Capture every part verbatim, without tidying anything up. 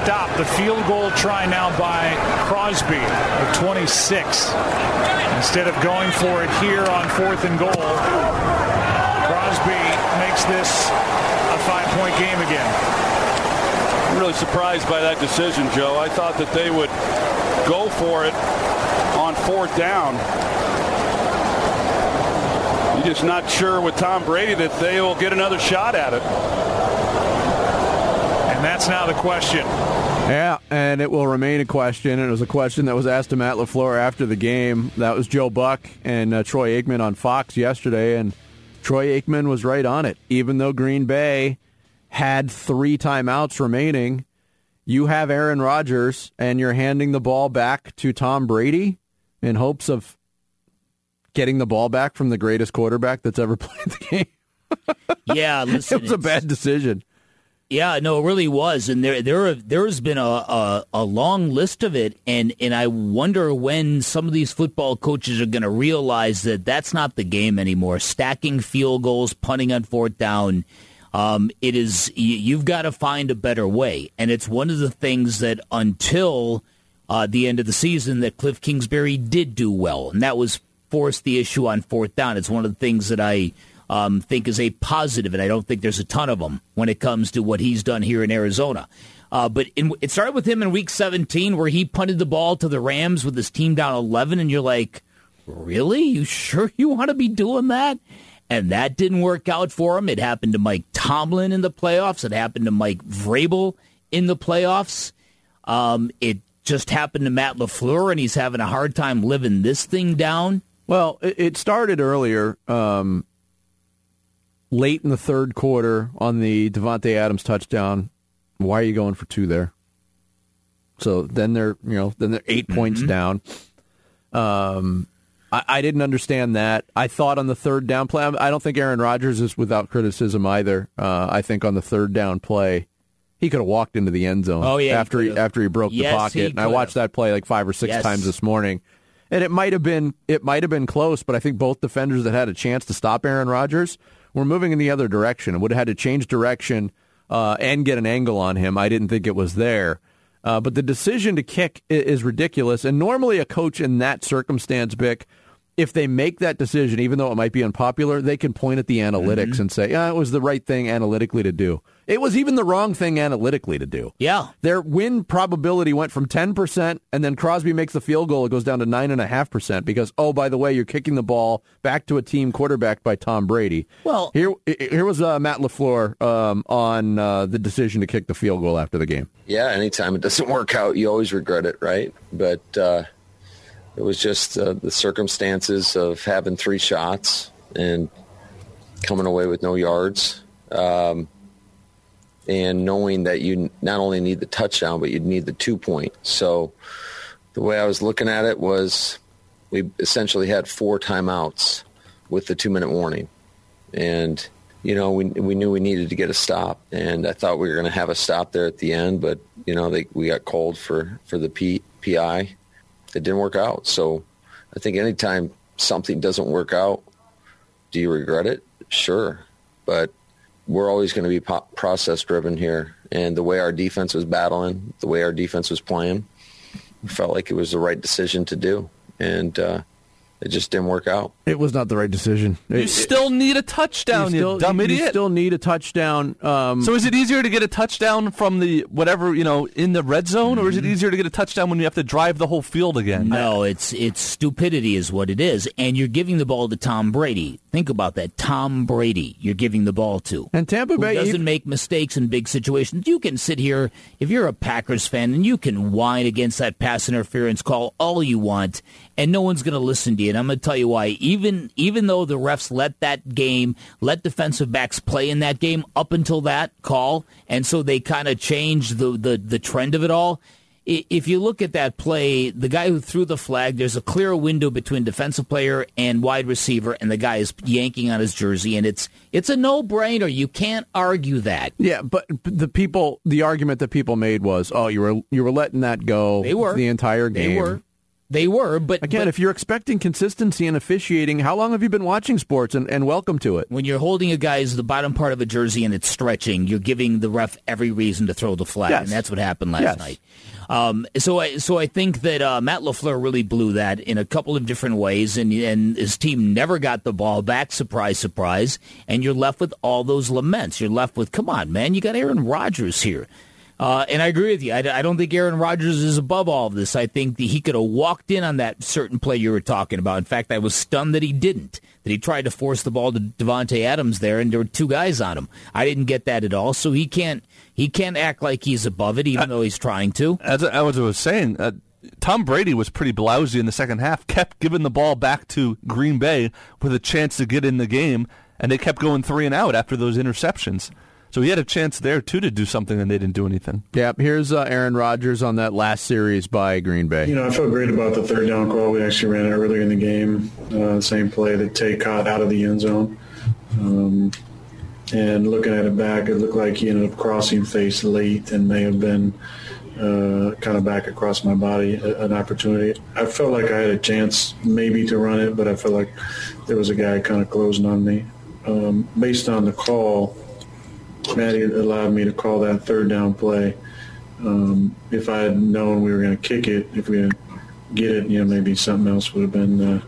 stop. The field goal try now by Crosby of twenty-six. Instead of going for it here on fourth and goal, Crosby makes this a five-point game again. I'm really surprised by that decision, Joe. I thought that they would go for it on fourth down. You're just not sure with Tom Brady that they will get another shot at it. And that's now the question. Yeah, and it will remain a question. And it was a question that was asked to Matt LaFleur after the game. That was Joe Buck and uh, Troy Aikman on Fox yesterday, and Troy Aikman was right on it. Even though Green Bay had three timeouts remaining, you have Aaron Rodgers, and you're handing the ball back to Tom Brady in hopes of getting the ball back from the greatest quarterback that's ever played the game. Yeah, listen, it was a bad decision. Yeah, no, it really was, and there there there's been a, a a long list of it, and and I wonder when some of these football coaches are going to realize that that's not the game anymore. Stacking field goals, punting on fourth down. Um, it is you've got to find a better way, and it's one of the things that until uh, the end of the season that Cliff Kingsbury did do well, and that was force the issue on fourth down. It's one of the things that I um, think is a positive, and I don't think there's a ton of them when it comes to what he's done here in Arizona. Uh, but in, it started with him in Week seventeen, where he punted the ball to the Rams with his team down eleven, and you're like, really? You sure you want to be doing that? And that didn't work out for him. It happened to Mike Tomlin in the playoffs. It happened to Mike Vrabel in the playoffs. Um, it just happened to Matt LaFleur, and he's having a hard time living this thing down. Well, it started earlier, um, late in the third quarter on the Davante Adams touchdown. Why are you going for two there? So then they're, you know, then they're eight mm-hmm. points down. Um. I, I didn't understand that. I thought on the third down play, I don't think Aaron Rodgers is without criticism either. Uh, I think on the third down play, he could have walked into the end zone oh, yeah, after he, he after he broke yes, the pocket. And I watched that play like five or six yes. times this morning, and it might have been it might have been close, but I think both defenders that had a chance to stop Aaron Rodgers were moving in the other direction and would have had to change direction uh, and get an angle on him. I didn't think it was there. Uh, but the decision to kick is ridiculous, and normally a coach in that circumstance, Bick, if they make that decision, even though it might be unpopular, they can point at the analytics mm-hmm. and say, yeah, it was the right thing analytically to do. It was even the wrong thing analytically to do. Yeah. Their win probability went from ten percent, and then Crosby makes the field goal. It goes down to nine point five percent because, oh, by the way, you're kicking the ball back to a team quarterbacked by Tom Brady. Well, Here here was uh, Matt LaFleur um, on uh, the decision to kick the field goal after the game. Yeah, anytime it doesn't work out, you always regret it, right? But uh it was just uh, the circumstances of having three shots and coming away with no yards, um, and knowing that you not only need the touchdown, but you'd need the two-point. So the way I was looking at it was we essentially had four timeouts with the two-minute warning. And, you know, we we knew we needed to get a stop, and I thought we were going to have a stop there at the end, but, you know, they, we got called for, for the P, P I. It didn't work out. So I think anytime something doesn't work out, do you regret it? Sure. But we're always going to be po- process-driven here. And the way our defense was battling, the way our defense was playing, we felt like it was the right decision to do. And uh, it just didn't work out. It was not the right decision. You it, still need a touchdown, you, still, you dumb you, idiot. You still need a touchdown. Um, so is it easier to get a touchdown from the whatever, you know, in the red zone, or is it easier to get a touchdown when you have to drive the whole field again? No, it's it's stupidity is what it is. And you're giving the ball to Tom Brady. Think about that. Tom Brady you're giving the ball to. And Tampa Bay doesn't even, make mistakes in big situations. You can sit here, if you're a Packers fan, and you can whine against that pass interference call all you want, and no one's going to listen to you. And I'm going to tell you why. Even even though the refs let that game, let defensive backs play in that game up until that call, and so they kind of changed the, the, the trend of it all. If you look at that play, the guy who threw the flag, there's a clear window between defensive player and wide receiver, and the guy is yanking on his jersey, and it's it's a no-brainer. You can't argue that. Yeah, but the people, the argument that people made was, oh, you were you were letting that go they were. the entire game. They were. They were, but again, but if you're expecting consistency in officiating, how long have you been watching sports? And, and welcome to it. When you're holding a guy's the bottom part of a jersey and it's stretching, you're giving the ref every reason to throw the flag, yes. and that's what happened last yes. night. Um, so, I, so I think that uh, Matt LaFleur really blew that in a couple of different ways, and and his team never got the ball back. Surprise, surprise! And you're left with all those laments. You're left with, come on, man, you got Aaron Rodgers here. Uh, and I agree with you. I, I don't think Aaron Rodgers is above all of this. I think that he could have walked in on that certain play you were talking about. In fact, I was stunned that he didn't, that he tried to force the ball to Devontae Adams there, and there were two guys on him. I didn't get that at all, so he can't he can't act like he's above it, even uh, though he's trying to. As I, as I was saying, uh, Tom Brady was pretty blousy in the second half, kept giving the ball back to Green Bay with a chance to get in the game, and they kept going three and out after those interceptions. So he had a chance there, too, to do something, and they didn't do anything. Yeah, here's uh, Aaron Rodgers on that last series by Green Bay. You know, I felt great about the third down call. We actually ran it earlier in the game. Uh, same play that Tay caught out of the end zone. Um, and looking at it back, it looked like he ended up crossing face late and may have been uh, kind of back across my body, a, an opportunity. I felt like I had a chance maybe to run it, but I felt like there was a guy kind of closing on me. Um, based on the call, Matty allowed me to call that third down play. Um, if I had known we were going to kick it, if we didn't get it, you know, maybe something else would have been, uh,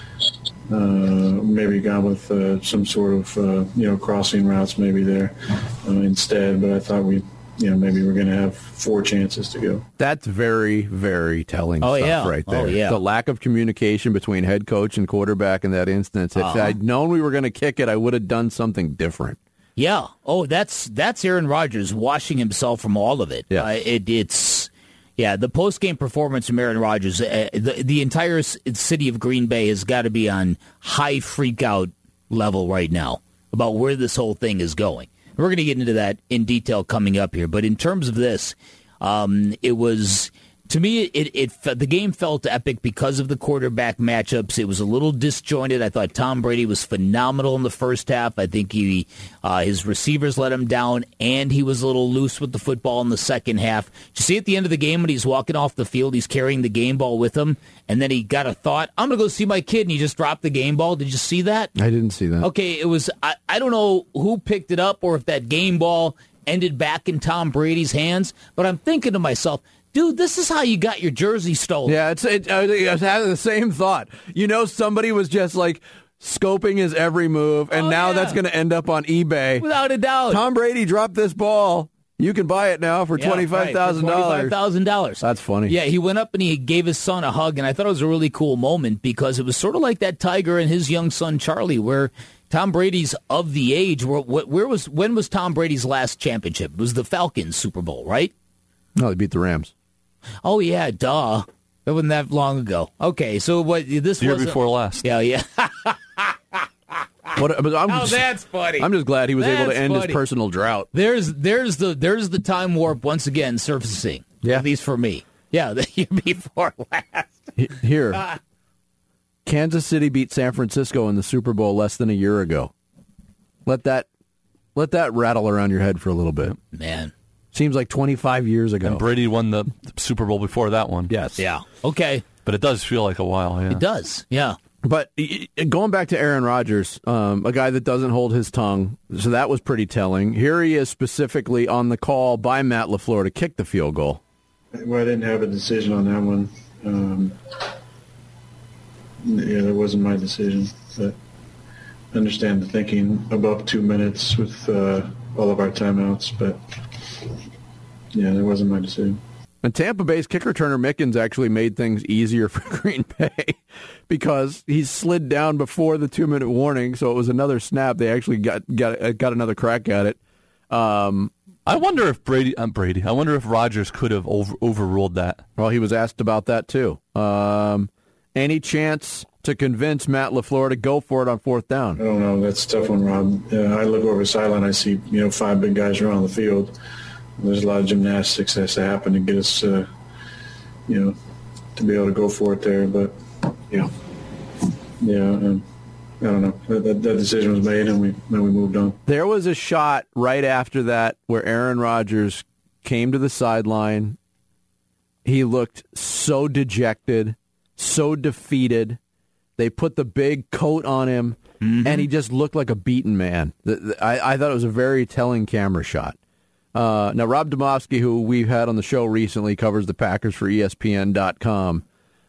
uh, maybe gone with uh, some sort of, uh, you know, crossing routes maybe there uh, instead. But I thought we, you know, maybe we're going to have four chances to go. That's very, very telling oh, stuff yeah. right there. Oh, yeah. The lack of communication between head coach and quarterback in that instance. If Uh-huh. I'd known we were going to kick it, I would have done something different. Yeah. Oh, that's that's Aaron Rodgers washing himself from all of it. Yeah. Uh, it it's yeah. The post game performance from Aaron Rodgers, uh, the the entire city of Green Bay has got to be on high freak out level right now about where this whole thing is going. We're going to get into that in detail coming up here, but in terms of this, um, it was. To me, it, it the game felt epic because of the quarterback matchups. It was a little disjointed. I thought Tom Brady was phenomenal in the first half. I think he uh, his receivers let him down, and he was a little loose with the football in the second half. Did you see at the end of the game when he's walking off the field, he's carrying the game ball with him, and then he got a thought, I'm going to go see my kid, and he just dropped the game ball. Did you see that? I didn't see that. Okay, it was, I, I don't know who picked it up or if that game ball ended back in Tom Brady's hands, but I'm thinking to myself, dude, this is how you got your jersey stolen. Yeah, it's. It, I was having the same thought. You know, somebody was just like scoping his every move, and oh, now yeah. that's going to end up on eBay. Without a doubt. Tom Brady dropped this ball. You can buy it now for yeah, twenty-five thousand right, dollars. twenty-five thousand dollars. That's funny. Yeah, he went up and he gave his son a hug, and I thought it was a really cool moment because it was sort of like that Tiger and his young son Charlie, where Tom Brady's of the age. Where, where was when was Tom Brady's last championship? It was the Falcons Super Bowl, right? No, they beat the Rams. Oh yeah, duh. That wasn't that long ago. Okay, so what? This year was before last. Yeah, yeah. What, but I'm Oh, just, that's funny. I'm just glad he was able That's to end funny. his personal drought. There's there's the there's the time warp once again surfacing. Yeah. At least for me. Yeah, the year before last. Here, Uh, Kansas City beat San Francisco in the Super Bowl less than a year ago. Let that let that rattle around your head for a little bit. Man. Seems like twenty-five years ago. And Brady won the Super Bowl before that one. Yes. Yeah. Okay. But it does feel like a while, yeah. It does. Yeah. But going back to Aaron Rodgers, um, a guy that doesn't hold his tongue, so that was pretty telling. Here he is specifically on the call by Matt LaFleur to kick the field goal. Well, I didn't have a decision on that one. Um, yeah, that wasn't my decision. But I understand the thinking above two minutes with uh, all of our timeouts, but yeah, that wasn't my decision. And Tampa Bay's kicker Turner Mickens actually made things easier for Green Bay because he slid down before the two-minute warning, so it was another snap. They actually got got got another crack at it. Um, I wonder if Brady, I'm Brady. I wonder if Rodgers could have over, overruled that. well, he was asked about that too. Um, any chance to convince Matt LaFleur to go for it on fourth down? I don't know. That's a tough one, Rob. Uh, I look over the sideline. I see, you know, five big guys around the field. There's a lot of gymnastics that has to happen to get us, uh, you know, to be able to go for it there. But, yeah, yeah, um, I don't know. That, that, that decision was made, and we then we moved on. There was a shot right after that where Aaron Rodgers came to the sideline. He looked so dejected, so defeated. They put the big coat on him, mm-hmm. and he just looked like a beaten man. The, the, I, I thought it was a very telling camera shot. Uh, now, Rob Demovsky, who we've had on the show recently, covers the Packers for E S P N dot com,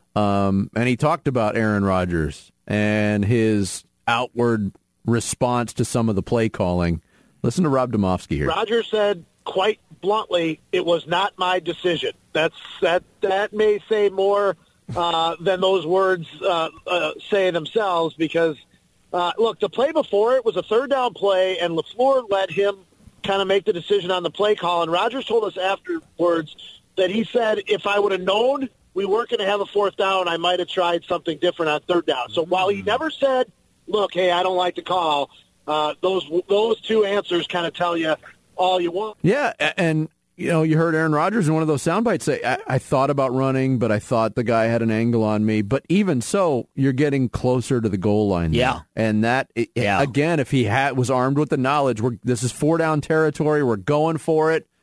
um, and he talked about Aaron Rodgers and his outward response to some of the play calling. Listen to Rob Demovsky here. Rodgers said quite bluntly, "It was not my decision." That's that. That may say more uh, than those words uh, uh, say themselves. Because uh, look, the play before it was a third down play, and LaFleur let him kind of make the decision on the play call. And Rodgers told us afterwards that he said, "If I would have known we weren't going to have a fourth down, I might have tried something different on third down." So while he never said, "Look, hey, I don't like the call," uh, those those two answers kind of tell you all you want. Yeah, and you know, you heard Aaron Rodgers in one of those sound bites say, I, I thought about running, but I thought the guy had an angle on me. But even so, you're getting closer to the goal line. Yeah. There. And that, it, yeah. again, if he had, was armed with the knowledge, we're, this is four-down territory, we're going for it.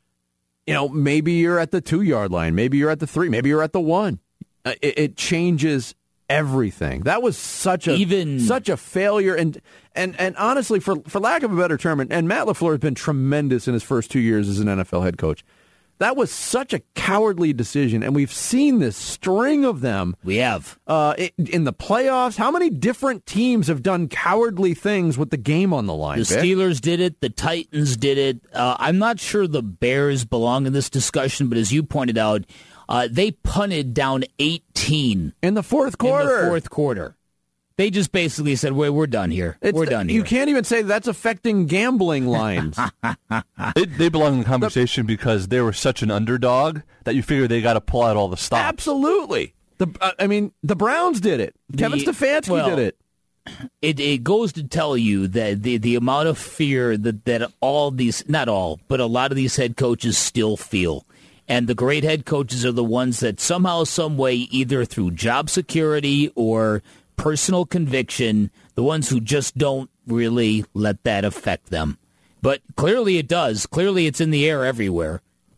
You know, maybe you're at the two-yard line. Maybe you're at the three. Maybe you're at the one. Uh, it, it changes everything. That was such a Even, such a failure, and and and honestly, for for lack of a better term, and, and Matt LaFleur has been tremendous in his first two years as an N F L head coach. That was such a cowardly decision, and we've seen this string of them. We have uh, in the playoffs. How many different teams have done cowardly things with the game on the line? The Vic? Steelers did it. The Titans did it. Uh, I'm not sure the Bears belong in this discussion, but as you pointed out, Uh, they punted down eighteen in the fourth quarter. In the fourth quarter, they just basically said, "Wait, we're done here. It's we're the, done here." You can't even say that's affecting gambling lines. they, they belong in the conversation the, because they were such an underdog that you figure they got to pull out all the stops. Absolutely. The uh, I mean, the Browns did it. Kevin the, Stefanski well, did it. It it goes to tell you that the the amount of fear that that all these, not all, but a lot of these head coaches still feel. And the great head coaches are the ones that somehow, some way, either through job security or personal conviction, the ones who just don't really let that affect them. But clearly it does. Clearly it's in the air everywhere.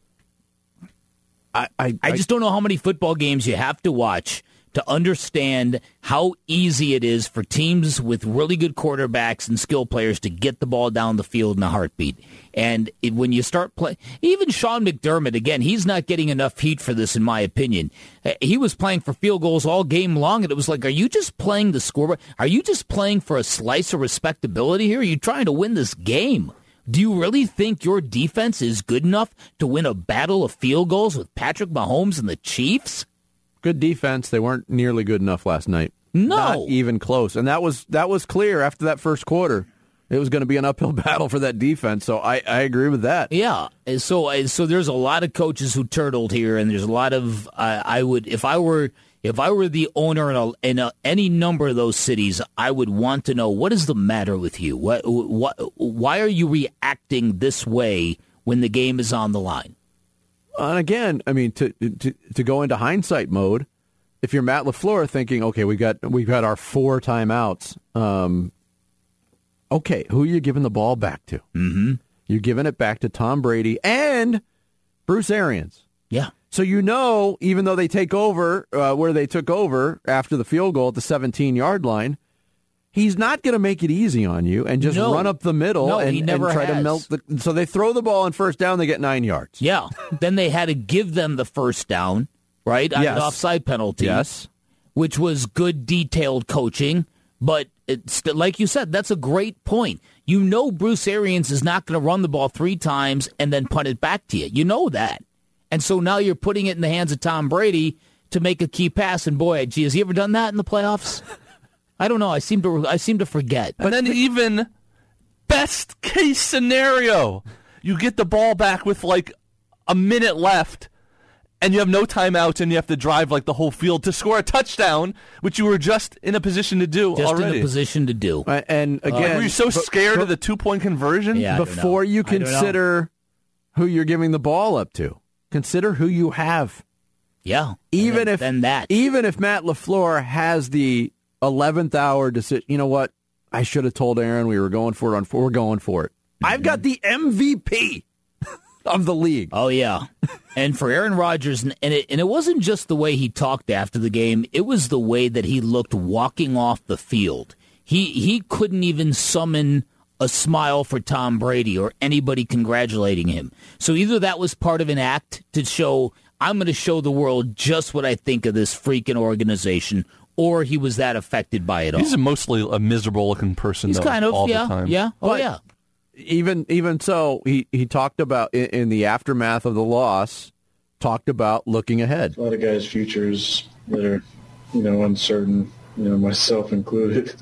I, I, I just don't know how many football games you have to watch to understand how easy it is for teams with really good quarterbacks and skill players to get the ball down the field in a heartbeat. And it, when you start playing, even Sean McDermott, again, he's not getting enough heat for this, in my opinion. He was playing for field goals all game long, and it was like, are you just playing the scoreboard? Are you just playing for a slice of respectability here? Are you trying to win this game? Do you really think your defense is good enough to win a battle of field goals with Patrick Mahomes and the Chiefs? Good defense. They weren't nearly good enough last night. No. Not even close. And that was that was clear after that first quarter. It was going to be an uphill battle for that defense. So I, I agree with that. Yeah. So so there's a lot of coaches who turtled here, and there's a lot of uh, I would if I were if I were the owner in, a, in a, any number of those cities, I would want to know, what is the matter with you? What what why are you reacting this way when the game is on the line? And again, I mean, to, to to go into hindsight mode, if you're Matt LaFleur thinking, okay, we got we've got our four timeouts. Um, okay, who are you giving the ball back to? Mm-hmm. You're giving it back to Tom Brady and Bruce Arians. Yeah. So you know, even though they take over uh, where they took over after the field goal at the seventeen-yard line, he's not going to make it easy on you and just no. run up the middle no, and, he never and try has. to melt the. So they throw the ball on first down, they get nine yards. Yeah. Then they had to give them the first down, right? On Yes. an offside penalty. Yes. Which was good, detailed coaching. But it's, like you said, that's a great point. You know Bruce Arians is not going to run the ball three times and then punt it back to you. You know that. And so now you're putting it in the hands of Tom Brady to make a key pass. And boy, gee, has he ever done that in the playoffs? I don't know. I seem to I seem to forget. But then even best case scenario, you get the ball back with like a minute left, and you have no timeouts, and you have to drive like the whole field to score a touchdown, which you were just in a position to do just already. in a position to do. Uh, and again, like, were you so but, scared but, of the two-point conversion? Yeah, before you consider who you're giving the ball up to, consider who you have. Yeah. Even then, if then that. even if Matt LaFleur has the eleventh hour decision, you know what? I should have told Aaron we were going for it on four. We're going for it. Mm-hmm. I've got the M V P. of the league. Oh, yeah. And for Aaron Rodgers, and it, and it wasn't just the way he talked after the game, it was the way that he looked walking off the field. He he couldn't even summon a smile for Tom Brady or anybody congratulating him. So either that was part of an act to show, I'm going to show the world just what I think of this freaking organization, or he was that affected by it all. He's a mostly a miserable-looking person, He's though, kind of, all yeah, the time. yeah, oh, But yeah. Even even so, he, he talked about, in, in the aftermath of the loss, talked about looking ahead. A lot of guys' futures that are, you know, uncertain, you know, myself included.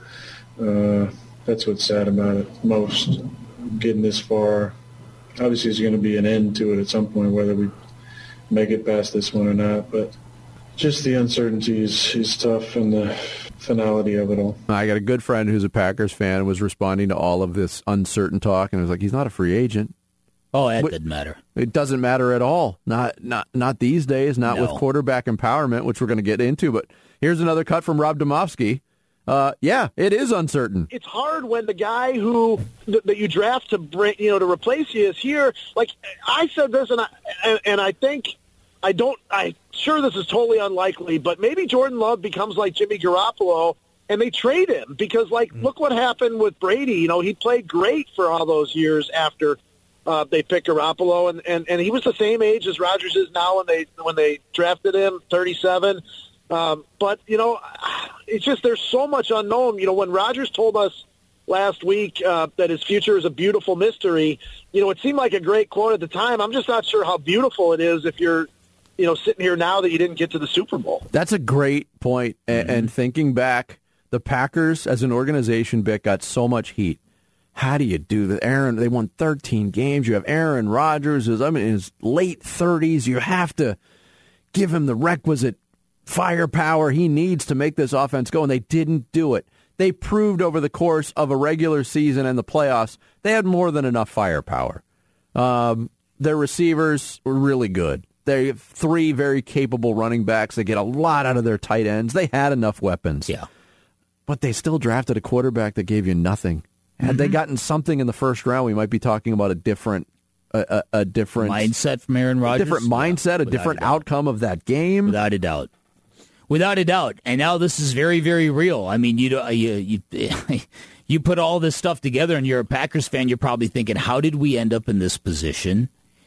Uh, that's what's sad about it most. Getting this far, obviously there's going to be an end to it at some point, whether we make it past this one or not. But just the uncertainty is, is tough, and the finality of it all. I got a good friend who's a Packers fan and was responding to all of this uncertain talk, and was like, he's not a free agent. Oh, that What- didn't matter. It doesn't matter at all. Not not not these days, not No. with quarterback empowerment, which we're going to get into. But here's another cut from Rob Domofsky. Uh, yeah, it is uncertain. It's hard when the guy who th- that you draft to bring, you know, to replace you is here. Like I said this, and I and, and I think I don't. I'm sure this is totally unlikely, but maybe Jordan Love becomes like Jimmy Garoppolo, and they trade him because, like, look what happened with Brady. You know, he played great for all those years after uh, they picked Garoppolo, and, and and he was the same age as Rodgers is now when they when they drafted him, thirty-seven. Um, but, you know, it's just there's so much unknown. You know, when Rodgers told us last week uh, that his future is a beautiful mystery, you know, it seemed like a great quote at the time. I'm just not sure how beautiful it is if you're, you know, sitting here now that you didn't get to the Super Bowl. That's a great point. Mm-hmm. A- And thinking back, the Packers as an organization, Bick, got so much heat. How do you do that? Aaron, they won thirteen games. You have Aaron Rodgers, who's I mean, in his late thirties. You have to give him the requisite firepower he needs to make this offense go, and they didn't do it. They proved over the course of a regular season and the playoffs they had more than enough firepower. Um, their receivers were really good. They have three very capable running backs. They get a lot out of their tight ends. They had enough weapons. Yeah. But they still drafted a quarterback that gave you nothing. Had Mm-hmm. they gotten something in the first round, we might be talking about a different a, a, a different Mindset from Aaron Rodgers. different mindset, a Without different a doubt. outcome of that game. Without a doubt. Without a doubt. And now this is very, very real. I mean, you know, you you you put all this stuff together and you're a Packers fan, you're probably thinking, how did we end up in this position?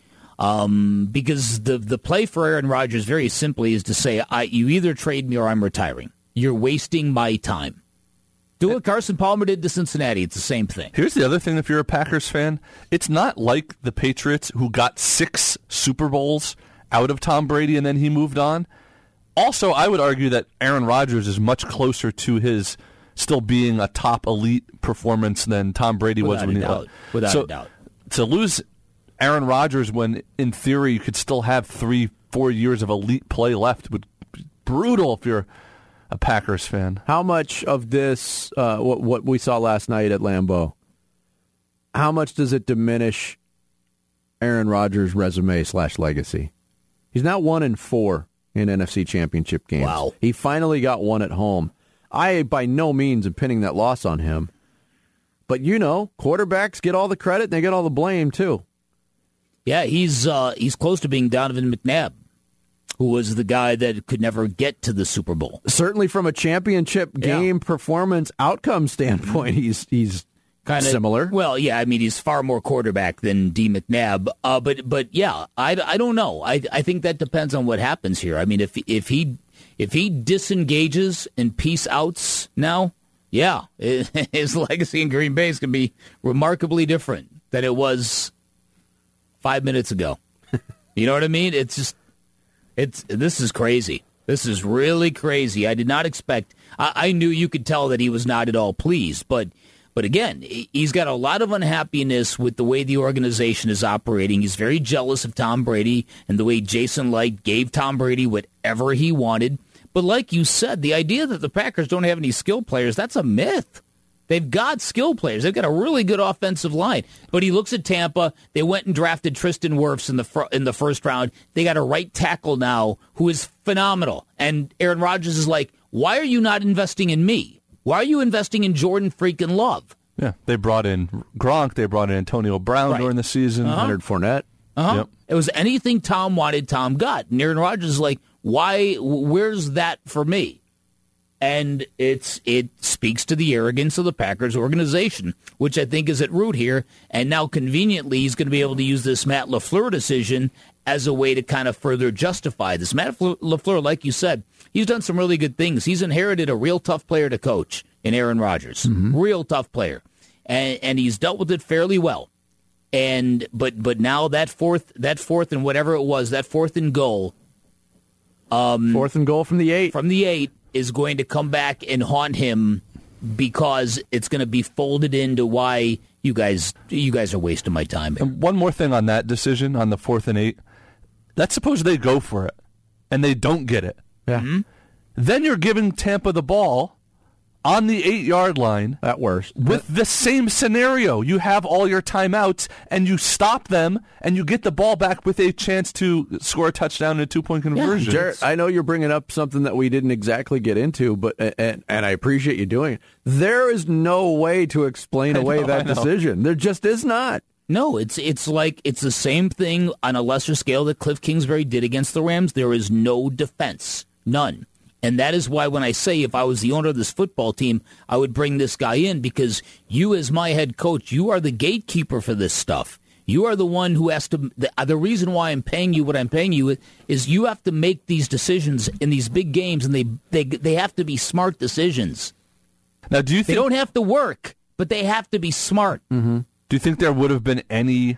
Um, because the the play for Aaron Rodgers very simply is to say, I you either trade me or I'm retiring. You're wasting my time. Do what Carson Palmer did to Cincinnati. It's the same thing. Here's the other thing, if you're a Packers fan, it's not like the Patriots who got six Super Bowls out of Tom Brady and then he moved on. Also, I would argue that Aaron Rodgers is much closer to his still being a top elite performance than Tom Brady was Without when a he doubt. Without so, a doubt. To lose Aaron Rodgers when, in theory, you could still have three, four years of elite play left would be brutal if you're a Packers fan. How much of this, uh, what, what we saw last night at Lambeau, how much does it diminish Aaron Rodgers' resume slash legacy? He's now one in four in N F C Championship games. Wow. He finally got one at home. I, by no means, am pinning that loss on him. But, you know, quarterbacks get all the credit and they get all the blame, too. Yeah, he's uh, he's close to being Donovan McNabb, who was the guy that could never get to the Super Bowl. Certainly from a championship Yeah. game performance outcome standpoint, he's he's Kind of similar. Well, yeah, I mean, he's far more quarterback than D. McNabb. Uh, but but yeah, I, I don't know. I I think that depends on what happens here. I mean, if if he if he disengages and peace outs now, yeah, his legacy in Green Bay is going to be remarkably different than it was five minutes ago. You know what I mean? It's just it's this is crazy. This is really crazy. I did not expect. I, I knew you could tell that he was not at all pleased, but. But again, he's got a lot of unhappiness with the way the organization is operating. He's very jealous of Tom Brady and the way Jason Licht gave Tom Brady whatever he wanted. But like you said, the idea that the Packers don't have any skill players, that's a myth. They've got skill players. They've got a really good offensive line. But he looks at Tampa. They went and drafted Tristan Wirfs in the fr- in the first round. They got a right tackle now who is phenomenal. And Aaron Rodgers is like, why are you not investing in me? Why are you investing in Jordan freaking Love? Yeah, they brought in Gronk. They brought in Antonio Brown Right. during the season. Uh-huh. Leonard Fournette. Uh-huh. Yep. It was anything Tom wanted, Tom got. And Aaron Rodgers is like, why, where's that for me? And it's it speaks to the arrogance of the Packers organization, which I think is at root here. And now, conveniently, he's going to be able to use this Matt LaFleur decision as a way to kind of further justify this. Matt LaFleur, like you said, he's done some really good things. He's inherited a real tough player to coach in Aaron Rodgers. Mm-hmm. Real tough player. And, and he's dealt with it fairly well. And but but now that fourth that fourth and whatever it was, that fourth and goal. Um, fourth and goal from the eight. From the eight is going to come back and haunt him because it's going to be folded into why you guys you guys are wasting my time here. And one more thing on that decision on the fourth and eight. Let's suppose they go for it and they don't get it. Yeah. Mm-hmm. Then you're giving Tampa the ball on the eight-yard line. At worst. With the same scenario. You have all your timeouts, and you stop them, and you get the ball back with a chance to score a touchdown and a two-point conversion. Yeah. Jared, I know you're bringing up something that we didn't exactly get into, but and, and I appreciate you doing it. There is no way to explain away know, that decision. There just is not. No, it's it's like it's the same thing on a lesser scale that Cliff Kingsbury did against the Rams. There is no defense. None. And that is why when I say if I was the owner of this football team, I would bring this guy in because you as my head coach, you are the gatekeeper for this stuff. You are the one who has to, the, the reason why I'm paying you what I'm paying you is you have to make these decisions in these big games, and they they, they have to be smart decisions. Now, do you think... They don't have to work, but they have to be smart. Mm-hmm. Do you think there would have been any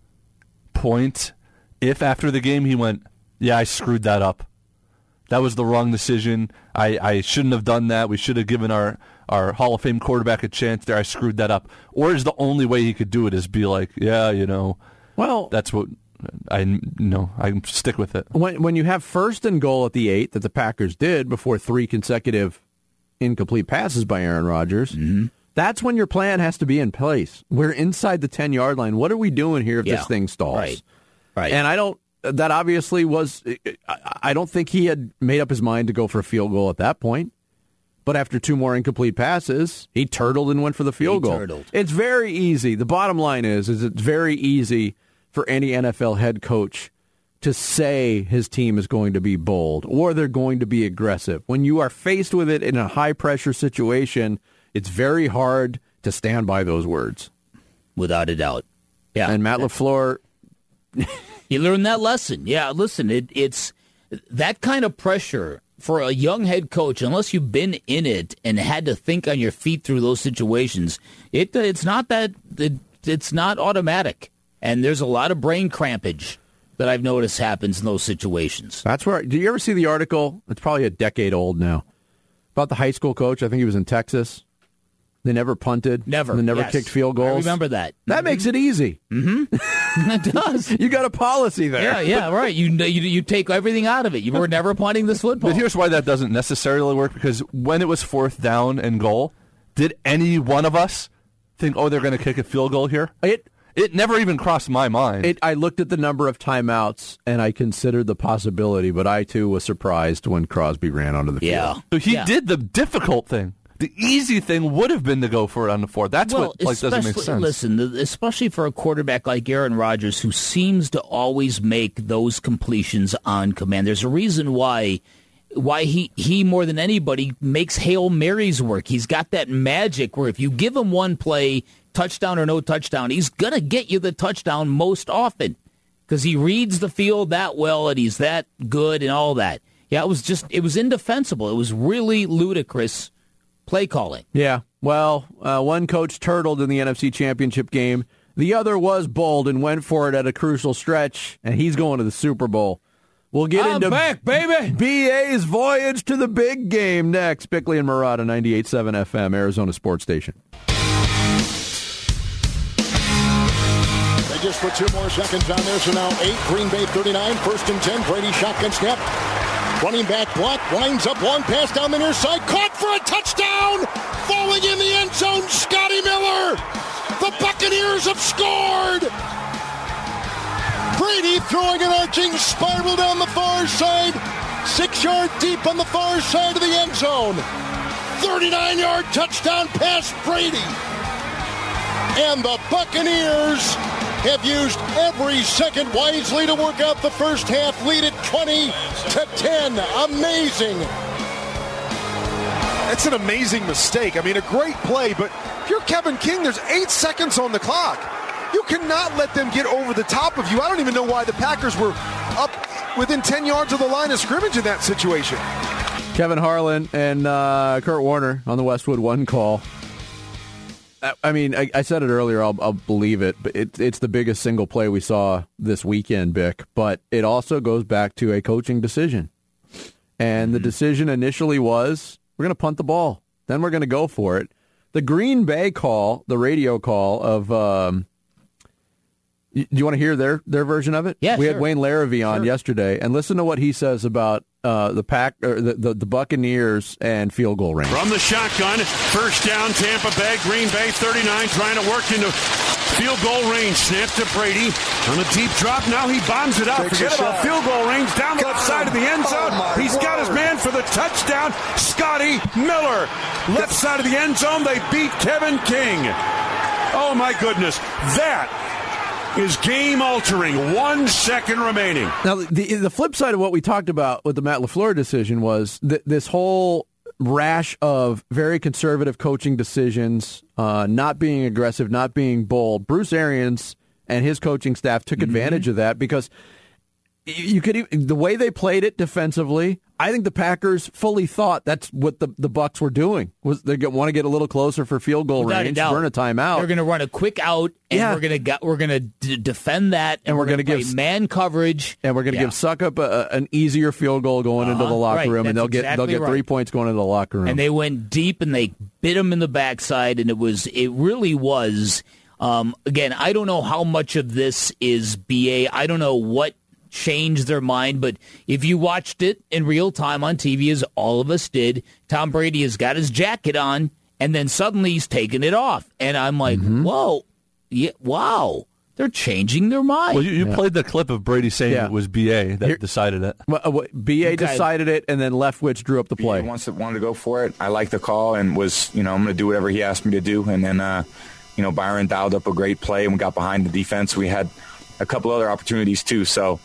point if after the game he went, yeah, I screwed that up? That was the wrong decision. I, I shouldn't have done that. We should have given our, our Hall of Fame quarterback a chance there. I screwed that up. Or is the only way he could do it is be like, yeah, you know, well, that's what I you know. I stick with it. When when you have first and goal at the eight that the Packers did before three consecutive incomplete passes by Aaron Rodgers, mm-hmm. that's when your plan has to be in place. We're inside the ten-yard line. What are we doing here if yeah. this thing stalls? Right. Right. And I don't. That obviously was, I don't think he had made up his mind to go for a field goal at that point. But after two more incomplete passes, he turtled and went for the field he goal. Turtled. It's very easy. The bottom line is, is it's very easy for any N F L head coach to say his team is going to be bold or they're going to be aggressive. When you are faced with it in a high-pressure situation, it's very hard to stand by those words. Without a doubt. Yeah. And Matt LaFleur... You learned that lesson. Yeah, listen, it, it's that kind of pressure for a young head coach, unless you've been in it and had to think on your feet through those situations, it it's not that it, it's not automatic. And there's a lot of brain crampage that I've noticed happens in those situations. That's where. Did you ever see the article? It's probably a decade old now. About the high school coach. I think he was in Texas. They never punted. Never. They never yes. kicked field goals. I remember that. That mm-hmm. makes it easy. Mm-hmm. It does. You got a policy there. Yeah, yeah, right. You, you you take everything out of it. You were never punting this football. But here's why that doesn't necessarily work, because when it was fourth down and goal, did any one of us think, oh, they're going to kick a field goal here? It It never even crossed my mind. It, I looked at the number of timeouts, and I considered the possibility, but I, too, was surprised when Crosby ran onto the field. Yeah. So he yeah. did the difficult thing. The easy thing would have been to go for it on the fourth. That's well, what like doesn't make sense. Listen, especially for a quarterback like Aaron Rodgers, who seems to always make those completions on command. There's a reason why why he, he more than anybody makes Hail Marys work. He's got that magic where if you give him one play, touchdown or no touchdown, he's going to get you the touchdown most often because he reads the field that well and he's that good and all that. Yeah, it was just, it was indefensible. It was really ludicrous play calling. Yeah. Well, uh, one coach turtled in the N F C Championship game. The other was bold and went for it at a crucial stretch, and he's going to the Super Bowl. We'll get I'm into back, baby. B A's voyage to the big game next. Bickley and Murata, ninety-eight point seven F M, Arizona Sports Station. They just put two more seconds on there, so now eight. Green Bay thirty-nine, first and ten. Brady shotgun snap. Running back block, winds up, long pass down the near side, caught for a touchdown! Falling in the end zone, Scotty Miller! The Buccaneers have scored! Brady throwing an arching spiral down the far side, six yard deep on the far side of the end zone. thirty-nine yard touchdown pass, Brady. And the Buccaneers have used every second wisely to work out the first half lead at twenty to ten. Amazing. That's an amazing mistake. I mean, a great play, but if you're Kevin King, there's eight seconds on the clock. You cannot let them get over the top of you. I don't even know why the Packers were up within ten yards of the line of scrimmage in that situation. Kevin Harlan and uh, Kurt Warner on the Westwood One call. I, I mean, I, I said it earlier, I'll, I'll believe it, but it, it's the biggest single play we saw this weekend, Bick. But it also goes back to a coaching decision. And mm-hmm. the decision initially was, we're going to punt the ball. Then we're going to go for it. The Green Bay call, the radio call of... Um, do you want to hear their, their version of it? Yeah, We sure. had Wayne Larrivee on sure. yesterday, and listen to what he says about uh, the pack, or the, the the Buccaneers and field goal range. From the shotgun, first down, Tampa Bay, Green Bay thirty-nine, trying to work into field goal range. Snap to Brady on a deep drop. Now he bombs it out. Takes Forget about field goal range. Down the left side of the end zone. Oh He's word. got his man for the touchdown. Scotty Miller, left side of the end zone. They beat Kevin King. Oh my goodness, that is game-altering. One second remaining. Now, the the flip side of what we talked about with the Matt LaFleur decision was th- this whole rash of very conservative coaching decisions, uh, not being aggressive, not being bold. Bruce Arians and his coaching staff took mm-hmm. advantage of that because you could even, the way they played it defensively, I think the Packers fully thought that's what the, the Bucs were doing. Was they want to get a little closer for field goal Without range, a burn a timeout. They're going to run a quick out, and yeah. we're going to we're going to d- defend that, and, and we're, we're going to give man coverage, and we're going to yeah. give Suckup a, an easier field goal going uh-huh. into the locker right. room, That's and they'll exactly get they'll get right. three points going into the locker room. And they went deep, and they bit him in the backside, and it was it really was. Um, again, I don't know how much of this is B A. I don't know what changed their mind, but if you watched it in real time on T V, as all of us did, Tom Brady has got his jacket on, and then suddenly he's taking it off, and I'm like, mm-hmm. whoa, yeah, wow, they're changing their mind. Well, you, you yeah. played the clip of Brady saying yeah. it was B A that Here, decided it. Well, uh, B A okay. decided it, and then Leftwich drew up the play. B A wants to, wanted to go for it. I liked the call and was, you know, I'm going to do whatever he asked me to do, and then, uh, you know, Byron dialed up a great play, and we got behind the defense. We had a couple other opportunities too, so.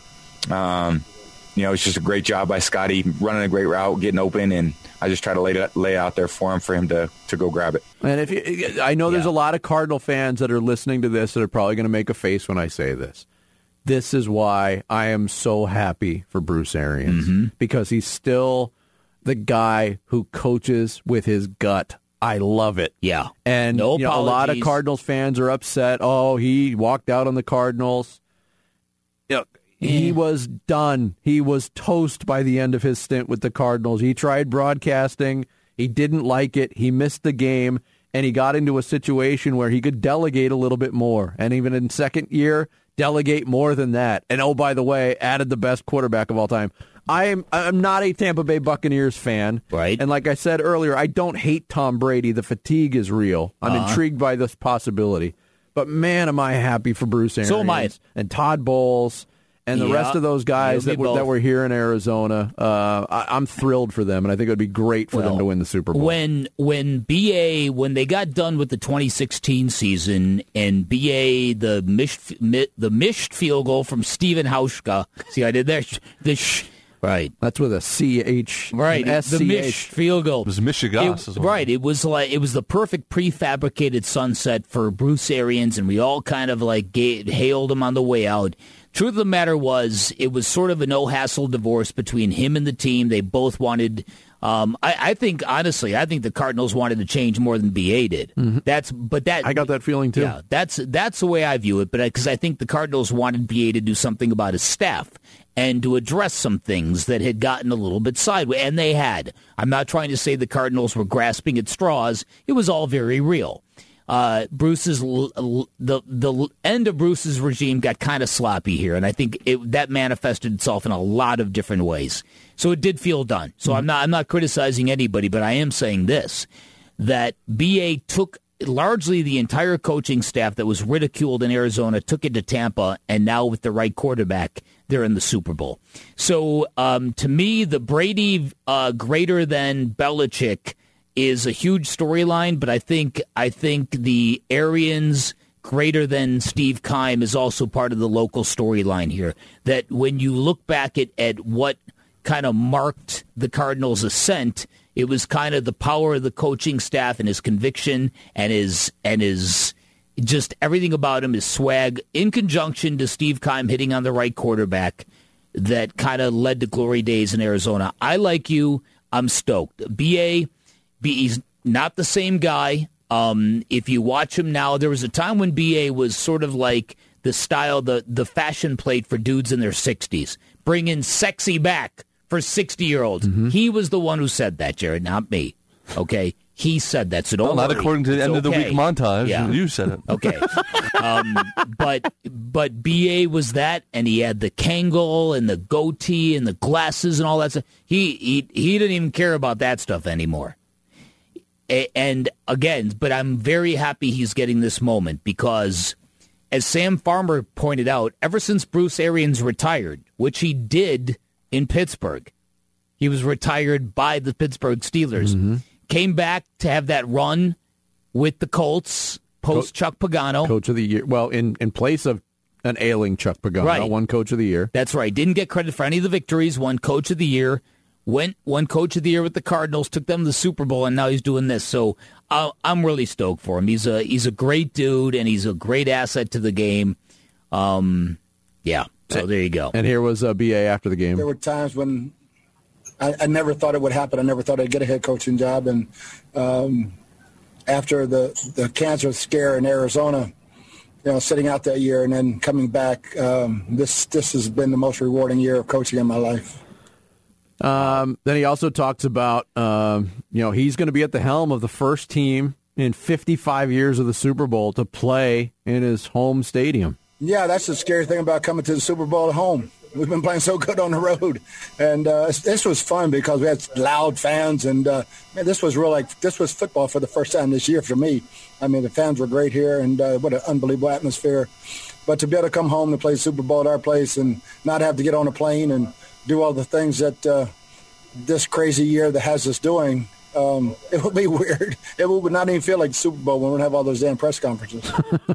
Um, you know, it's just a great job by Scotty running a great route, getting open, and I just try to lay it lay out there for him for him to, to go grab it. And if you, I know there's yeah. a lot of Cardinal fans that are listening to this that are probably going to make a face when I say this. This is why I am so happy for Bruce Arians mm-hmm. because he's still the guy who coaches with his gut. I love it. Yeah. And no you know, a lot of apologies. Cardinals fans are upset. Oh, he walked out on the Cardinals. You know, he was done. He was toast by the end of his stint with the Cardinals. He tried broadcasting. He didn't like it. He missed the game, and he got into a situation where he could delegate a little bit more. And even in second year, delegate more than that. And oh, by the way, added the best quarterback of all time. I am I'm not a Tampa Bay Buccaneers fan. Right. And like I said earlier, I don't hate Tom Brady. The fatigue is real. I'm uh-huh. intrigued by this possibility. But man, am I happy for Bruce Arians. So am I. And Todd Bowles. And the yeah, rest of those guys that were, that were here in Arizona, uh, I, I'm thrilled for them, and I think it would be great for well, them to win the Super Bowl. When when B A when they got done with the twenty sixteen season, and B A the missed the missed field goal from Steven Hauschka. See, I did there. The sh, right. That's with a C H. Right. S C H. The missed field goal. It was Michigan. Right. It was like it was the perfect prefabricated sunset for Bruce Arians, and we all kind of like gave, hailed him on the way out. Truth of the matter was, it was sort of a no-hassle divorce between him and the team. They both wanted, um, I, I think, honestly, I think the Cardinals wanted to change more than B A did. Mm-hmm. That's, but that I got that feeling too. Yeah, that's that's the way I view it. But because I, I think the Cardinals wanted B A to do something about his staff and to address some things that had gotten a little bit sideways, and they had. I'm not trying to say the Cardinals were grasping at straws. It was all very real. Uh, Bruce's the the end of Bruce's regime got kind of sloppy here, and I think it, that manifested itself in a lot of different ways. So it did feel done. So mm-hmm. I'm not I'm not criticizing anybody, but I am saying this: that B A took largely the entire coaching staff that was ridiculed in Arizona, took it to Tampa, and now with the right quarterback, they're in the Super Bowl. So um, to me, the Brady uh, greater than Belichick is a huge storyline, but I think I think the Arians greater than Steve Keim is also part of the local storyline here. That when you look back at, at what kind of marked the Cardinals' ascent, it was kind of the power of the coaching staff and his conviction and his and his just everything about him, his swag, in conjunction to Steve Keim hitting on the right quarterback, that kind of led to glory days in Arizona. I, like you, I'm stoked. B A, B, he's not the same guy. Um, if you watch him now, there was a time when B A was sort of like the style, the, the fashion plate for dudes in their sixties. Bring in sexy back for sixty-year-olds. Mm-hmm. He was the one who said that, Jared, not me. Okay? He said that, so don't well, not worry. according to the it's end okay. of the week montage. Yeah. You said it. Okay. um, but but B A was that, and he had the Kangol and the goatee and the glasses and all that stuff. He, he, he didn't even care about that stuff anymore. A- and again, but I'm very happy he's getting this moment because, as Sam Farmer pointed out, ever since Bruce Arians retired, which he did in Pittsburgh, he was retired by the Pittsburgh Steelers, mm-hmm. came back to have that run with the Colts post Co- Chuck Pagano. Coach of the year. Well, in, in place of an ailing Chuck Pagano, right. Won Coach of the Year. That's right. Didn't get credit for any of the victories, won Coach of the Year, went won Coach of the Year with the Cardinals, took them to the Super Bowl, and now he's doing this. So uh, I'm really stoked for him. He's a he's a great dude, and he's a great asset to the game. Um, yeah, so there you go. And here was uh, B A after the game. There were times when I, I never thought it would happen. I never thought I'd get a head coaching job. And um, after the, the cancer scare in Arizona, you know, sitting out that year and then coming back, um, this this has been the most rewarding year of coaching in my life. Um, then he also talks about, um, you know, he's going to be at the helm of the first team in fifty-five years of the Super Bowl to play in his home stadium. Yeah, that's the scary thing about coming to the Super Bowl at home. We've been playing so good on the road, and uh, this was fun because we had loud fans, and uh, man, this was real like this was football for the first time this year for me. I mean, the fans were great here, and uh, what an unbelievable atmosphere. But to be able to come home and play Super Bowl at our place and not have to get on a plane and do all the things that uh, this crazy year that has us doing, um, it would be weird. It would not even feel like the Super Bowl when we don't have all those damn press conferences.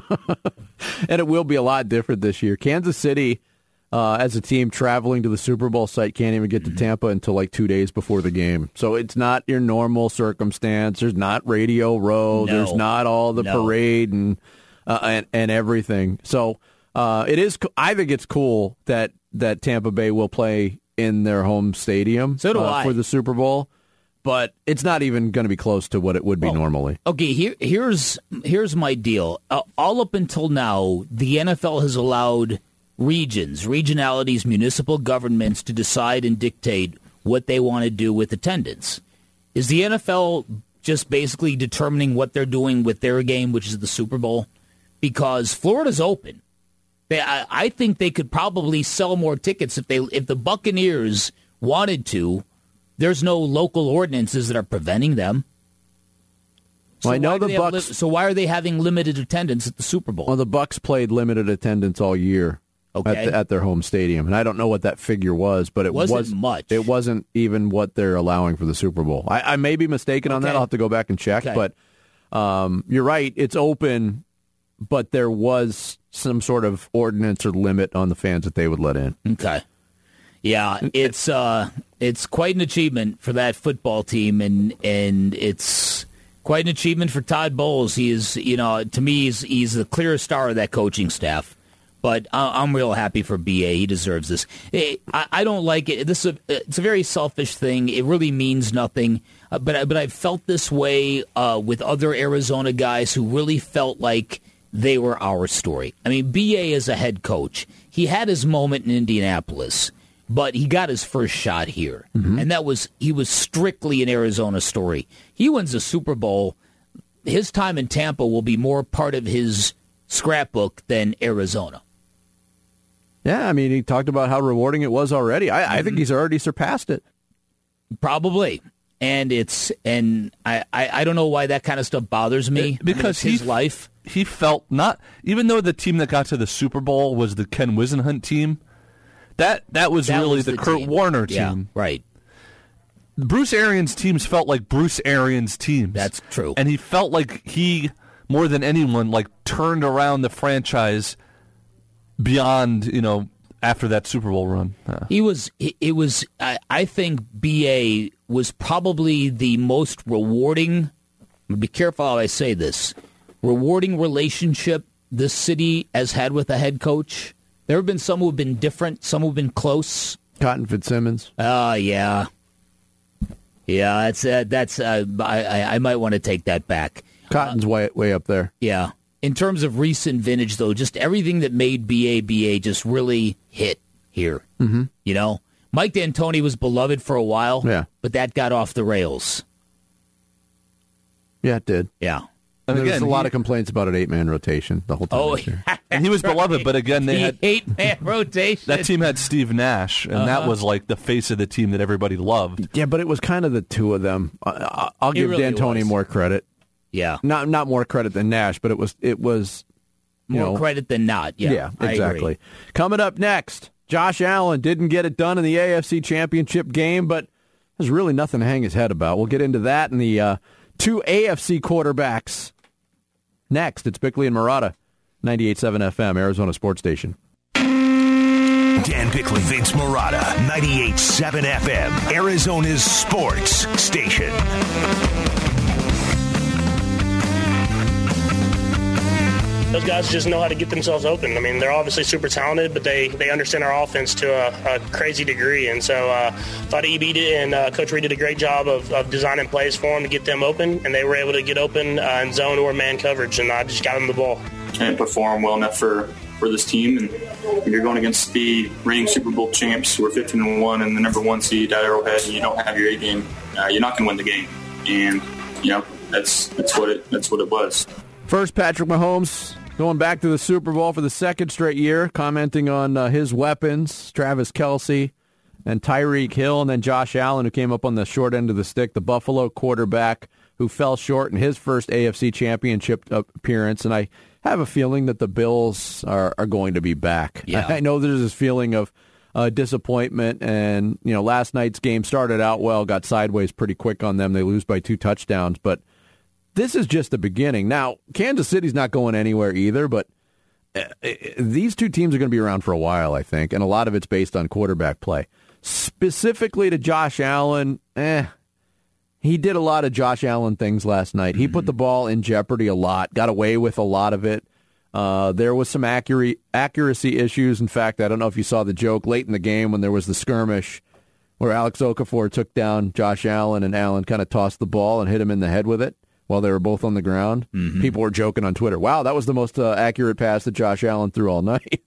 And it will be a lot different this year. Kansas City, uh, as a team traveling to the Super Bowl site, can't even get to Tampa until like two days before the game. So it's not your normal circumstance. There's not Radio Row. No. There's not all the No. parade and, uh, and and everything. So uh, it is. I think it's cool that that Tampa Bay will play in their home stadium. So do uh, I. for the Super Bowl. But it's not even going to be close to what it would be well, normally. Okay, here, here's here's my deal. Uh, all up until now, the N F L has allowed regions, regionalities, municipal governments to decide and dictate what they want to do with attendance. Is the N F L just basically determining what they're doing with their game, which is the Super Bowl? Because Florida's open. They, I, I think they could probably sell more tickets if they if the Buccaneers wanted to. There's no local ordinances that are preventing them. So well, I know the Bucs. Li- so why are they having limited attendance at the Super Bowl? Well, the Bucs played limited attendance all year okay. at, the, at their home stadium, and I don't know what that figure was, but it wasn't was much. It wasn't even what they're allowing for the Super Bowl. I, I may be mistaken on okay. that. I'll have to go back and check. Okay. But um, you're right; it's open, but there was some sort of ordinance or limit on the fans that they would let in. Okay. Yeah, it's uh, it's quite an achievement for that football team, and and it's quite an achievement for Todd Bowles. He is, you know, to me, he's he's the clearest star of that coaching staff. But I'm real happy for B A. He deserves this. I, I don't like it. This is a, it's a very selfish thing. It really means nothing. Uh, but but I've felt this way uh, with other Arizona guys who really felt like they were our story. I mean, B A is a head coach. He had his moment in Indianapolis. But he got his first shot here, mm-hmm. and that was he was strictly an Arizona story. He wins the Super Bowl. His time in Tampa will be more part of his scrapbook than Arizona. Yeah, I mean, he talked about how rewarding it was already. I, mm-hmm. I think he's already surpassed it. Probably, and it's and I, I, I don't know why that kind of stuff bothers me because I mean, his he, life. He felt not even though the team that got to the Super Bowl was the Ken Wisenhunt team. That that was that really was the, the Kurt team. Warner team. Yeah, right. Bruce Arians' teams felt like Bruce Arians' teams. That's true. And he felt like he more than anyone, like turned around the franchise beyond, you know, after that Super Bowl run. Uh. He was, it was, I, I think B A was probably the most rewarding, be careful how I say this, rewarding relationship this city has had with a head coach. There have been some who have been different, some who have been close. Cotton Fitzsimmons. Oh, uh, yeah. Yeah, that's, uh, that's uh, I, I might want to take that back. Cotton's uh, way, way up there. Yeah. In terms of recent vintage, though, just everything that made B A B A just really hit here. Mm-hmm. You know? Mike D'Antoni was beloved for a while, yeah. but that got off the rails. Yeah, it did. Yeah. And and there's again, a lot he, of complaints about an eight-man rotation the whole time. Oh, yeah. And he was beloved, but again, they the had eight-man rotation. That team had Steve Nash, and uh-huh. that was like the face of the team that everybody loved. Yeah, but it was kind of the two of them. Uh, I'll give really D'Antoni was. more credit. Yeah, not not more credit than Nash, but it was it was you more know, credit than not. Yeah, yeah, exactly. Coming up next, Josh Allen didn't get it done in the A F C Championship game, but there's really nothing to hang his head about. We'll get into that and the uh, two A F C quarterbacks next. It's Bickley and Murata, ninety-eight point seven F M, Arizona Sports Station. Dan Bickley, Vince Murata, ninety-eight point seven F M, Arizona's Sports Station. Those guys just know how to get themselves open. I mean, they're obviously super talented, but they, they understand our offense to a, a crazy degree. And so I uh, thought E B did, and uh, Coach Reed did a great job of, of designing plays for them to get them open, and they were able to get open uh, in zone or man coverage, and I just got them the ball. And perform well enough for, for this team. And when you're going against the reigning Super Bowl champs who are fifteen and one and the number one seed at Arrowhead, and you don't have your A game, uh, you're not going to win the game. And, you know, that's that's what it that's what it was. First, Patrick Mahomes going back to the Super Bowl for the second straight year, commenting on uh, his weapons, Travis Kelce and Tyreek Hill, and then Josh Allen, who came up on the short end of the stick, the Buffalo quarterback who fell short in his first A F C Championship appearance. And I have a feeling that the Bills are, are going to be back. Yeah. I, I know there's this feeling of uh, disappointment, and you know, last night's game started out well, got sideways pretty quick on them. They lose by two touchdowns, but this is just the beginning. Now, Kansas City's not going anywhere either, but uh, these two teams are going to be around for a while, I think, and a lot of it's based on quarterback play. Specifically to Josh Allen, eh, he did a lot of Josh Allen things last night. He mm-hmm. put the ball in jeopardy a lot, got away with a lot of it. Uh, there was some accuracy, accuracy issues. In fact, I don't know if you saw the joke late in the game when there was the skirmish where Alex Okafor took down Josh Allen, and Allen kind of tossed the ball and hit him in the head with it while they were both on the ground. Mm-hmm. People were joking on Twitter, wow, that was the most uh, accurate pass that Josh Allen threw all night.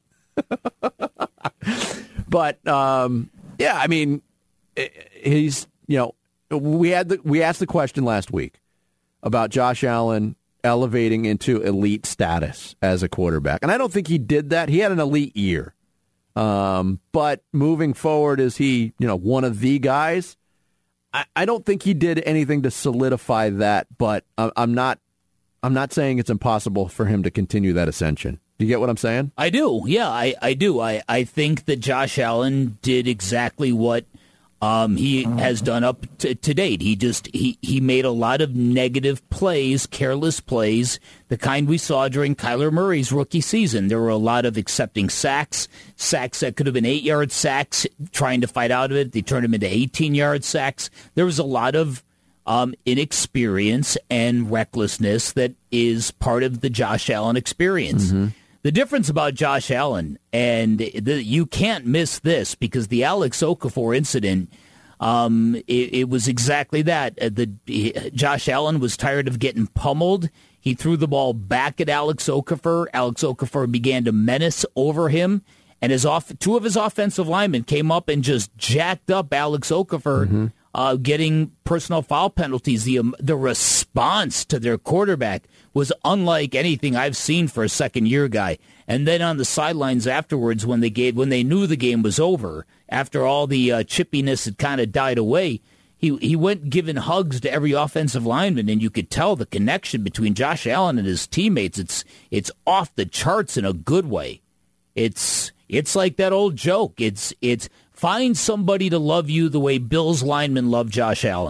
But, um, yeah, I mean, he's, you know, we had the, we asked the question last week about Josh Allen elevating into elite status as a quarterback. And I don't think he did that. He had an elite year. Um, but moving forward, is he, you know, one of the guys? I, I don't think he did anything to solidify that, but I, I'm not I'm not saying it's impossible for him to continue that ascension. Do you get what I'm saying? I do. Yeah, I, I do. I, I think that Josh Allen did exactly what um, he has done up to, to date. He just he, he made a lot of negative plays, careless plays, the kind we saw during Kyler Murray's rookie season. There were a lot of accepting sacks, sacks that could have been eight-yard sacks, trying to fight out of it. They turned them into eighteen-yard sacks. There was a lot of um, inexperience and recklessness that is part of the Josh Allen experience. Mm-hmm. The difference about Josh Allen, and the, you can't miss this, because the Alex Okafor incident, um, it, it was exactly that. Uh, the he, Josh Allen was tired of getting pummeled. He threw the ball back at Alex Okafor. Alex Okafor began to menace over him, and his off, two of his offensive linemen came up and just jacked up Alex Okafor, mm-hmm. uh, getting personal foul penalties. The, um, the response to their quarterback was unlike anything I've seen for a second-year guy. And then on the sidelines afterwards, when they gave, when they knew the game was over, after all the uh, chippiness had kind of died away, he he went giving hugs to every offensive lineman, and you could tell the connection between Josh Allen and his teammates. It's it's off the charts in a good way. It's it's like that old joke. It's it's find somebody to love you the way Bills linemen love Josh Allen.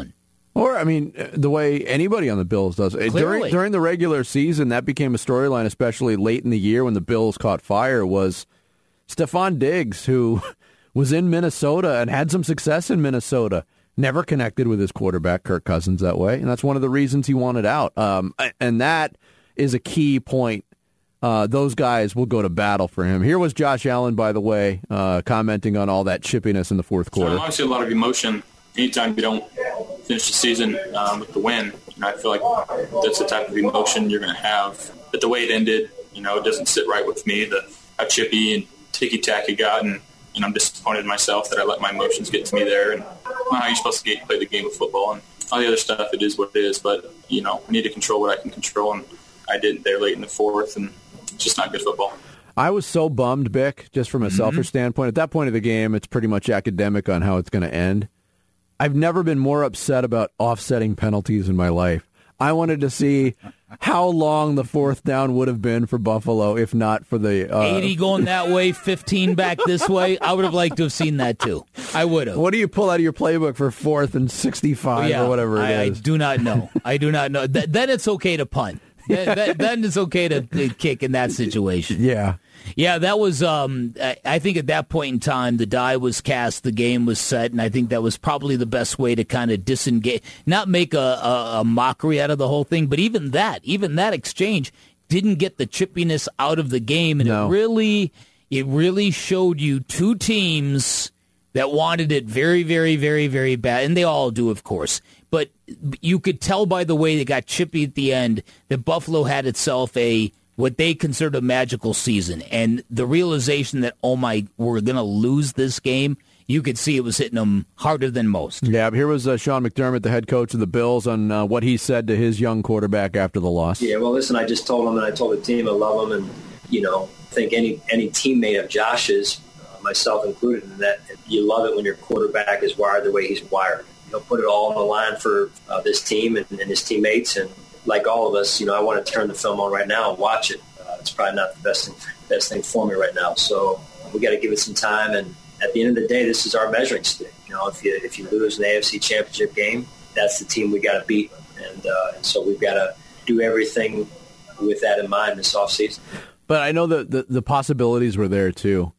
Or, I mean, the way anybody on the Bills does. Clearly. During, during the regular season, that became a storyline, especially late in the year when the Bills caught fire, was Stephon Diggs, who was in Minnesota and had some success in Minnesota, never connected with his quarterback, Kirk Cousins, that way. And that's one of the reasons he wanted out. Um, and that is a key point. Uh, those guys will go to battle for him. Here was Josh Allen, by the way, uh, commenting on all that chippiness in the fourth quarter. So obviously a lot of emotion anytime you don't finish the season um, with the win. And I feel like that's the type of emotion you're going to have. But the way it ended, you know, it doesn't sit right with me. The how chippy and ticky-tacky got, and, and I'm disappointed in myself that I let my emotions get to me there. And not how you're supposed to get, play the game of football. And all the other stuff, it is what it is. But, you know, I need to control what I can control, and I didn't there late in the fourth, and it's just not good football. I was so bummed, Bick, just from a Mm-hmm. selfish standpoint. At that point of the game, it's pretty much academic on how it's going to end. I've never been more upset about offsetting penalties in my life. I wanted to see how long the fourth down would have been for Buffalo if not for the... Uh, eighty going that way, fifteen back this way. I would have liked to have seen that, too. I would have. What do you pull out of your playbook for fourth and sixty-five yeah, or whatever it I, is? I do not know. I do not know. Th- then it's okay to punt. Then, then, then it's okay to, to kick in that situation. Yeah. Yeah, that was, um, I, I think at that point in time, the die was cast, the game was set, and I think that was probably the best way to kind of disengage, not make a, a, a mockery out of the whole thing, but even that, even that exchange didn't get the chippiness out of the game, and No. it really, it really showed you two teams that wanted it very, very, very, very bad, and they all do, of course. But you could tell by the way they got chippy at the end that Buffalo had itself a what they considered a magical season, and the realization that, oh my, we're going to lose this game, you could see it was hitting them harder than most. Yeah, here was uh, Sean McDermott, the head coach of the Bills, on uh, what he said to his young quarterback after the loss. Yeah, well, listen, I just told him, and I told the team I love him, and, you know, I think any, any teammate of Josh's, uh, myself included, in that you love it when your quarterback is wired the way he's wired. You know, put it all on the line for uh, this team and, and his teammates, and like all of us, you know, I want to turn the film on right now and watch it. Uh, it's probably not the best thing, best thing for me right now. So we got to give it some time. And at the end of the day, this is our measuring stick. You know, if you if you lose an A F C Championship game, that's the team we got to beat. And, uh, and so we've got to do everything with that in mind this offseason. But I know that the, the possibilities were there, too,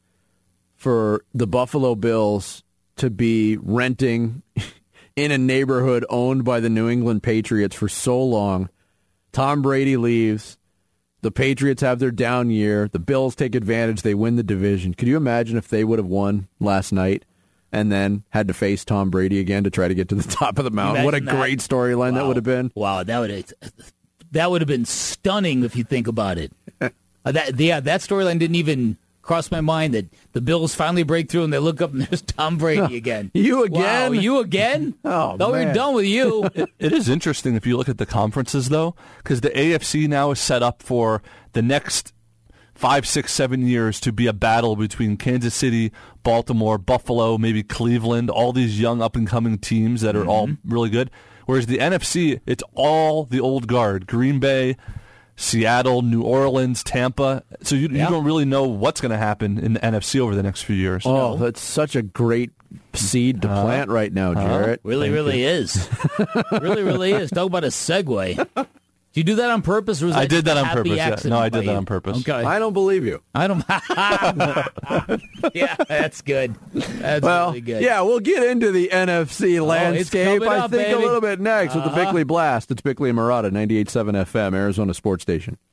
for the Buffalo Bills to be renting in a neighborhood owned by the New England Patriots for so long. Tom Brady leaves. The Patriots have their down year. The Bills take advantage. They win the division. Could you imagine if they would have won last night and then had to face Tom Brady again to try to get to the top of the mountain? What a Imagine that. great storyline Wow. that would have been. Wow, that would have, that would have been stunning if you think about it. uh, that yeah, that storyline didn't even cross my mind, that the Bills finally break through and they look up and there's Tom Brady again. You again? Wow, you again? Oh, Thought we were man. done with you. it, it is interesting if you look at the conferences, though, because the A F C now is set up for the next five, six, seven years to be a battle between Kansas City, Baltimore, Buffalo, maybe Cleveland, all these young up-and-coming teams that are all really good. Whereas the N F C, it's all the old guard, Green Bay, Seattle, New Orleans, Tampa. So you, Yeah. you don't really know what's going to happen in the N F C over the next few years. Oh, that's such a great seed to Uh, plant right now, Jarrett. Really, Thank really you. is. really, really is. Talk about a segue. Did you do that on purpose? Or was I that did that a on happy purpose. Yeah. accident No, I by did that you? on purpose. Okay. I don't believe you. I don't. Yeah, that's good. That's Well, really good. yeah, we'll get into the N F C it's landscape, coming I up, think, baby. a little bit next with the Uh-huh. Bickley Blast. It's Bickley and Murata, ninety-eight point seven F M, Arizona Sports Station.